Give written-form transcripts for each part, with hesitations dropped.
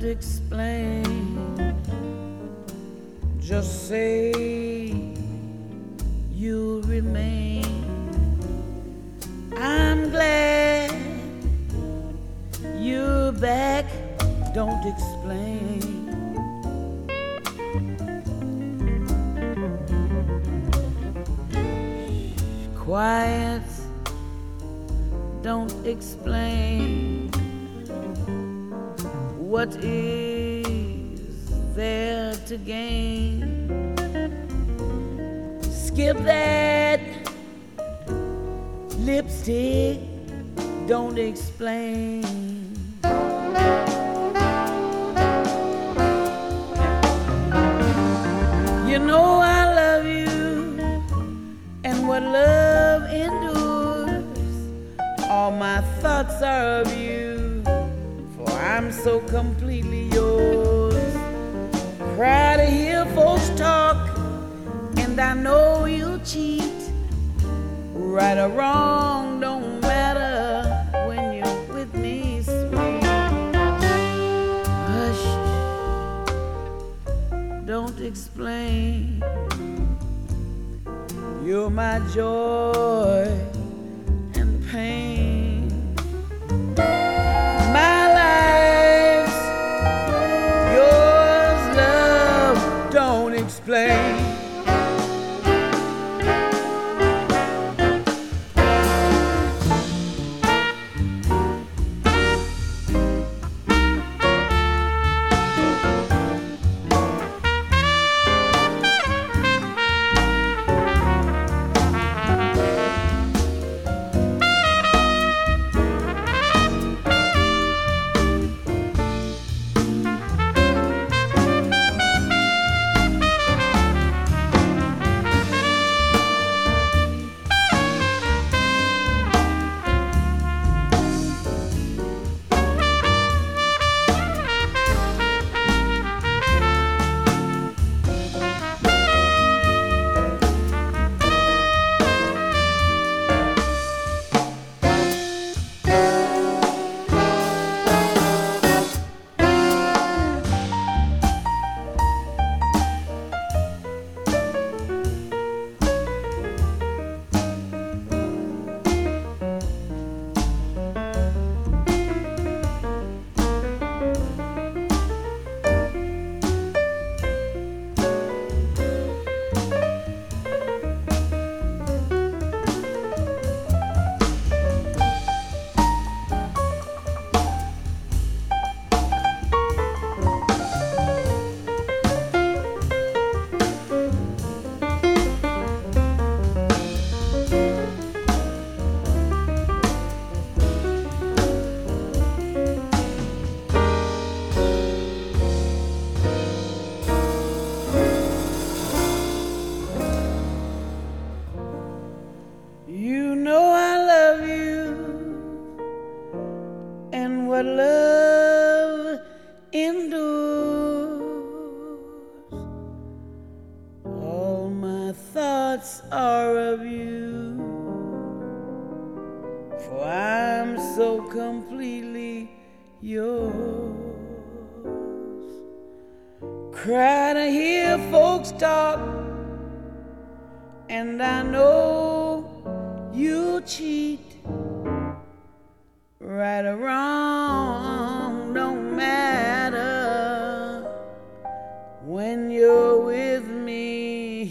explain. Just say you'll remain. I'm glad you're back. Don't explain. Quiet. Don't explain. What is there to gain? Skip that lipstick. Don't explain. You know I love you, and what love endures. All my thoughts are of you, for I'm so completely yours. Cry to hear folks talk, and I know you'll cheat. Right or wrong don't matter when you're with me, sweet. Hush, don't explain. You're my joy and pain. My life's yours, love, don't explain. You know I love you, and what love endures. All my thoughts are of you, for I'm so completely yours. Cry to hear folks talk, and I know you cheat. Right or wrong don't matter when you're with me,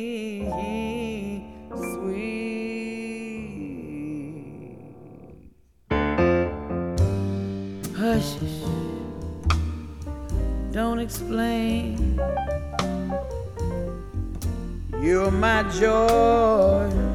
sweet. Hush, don't explain. You're my joy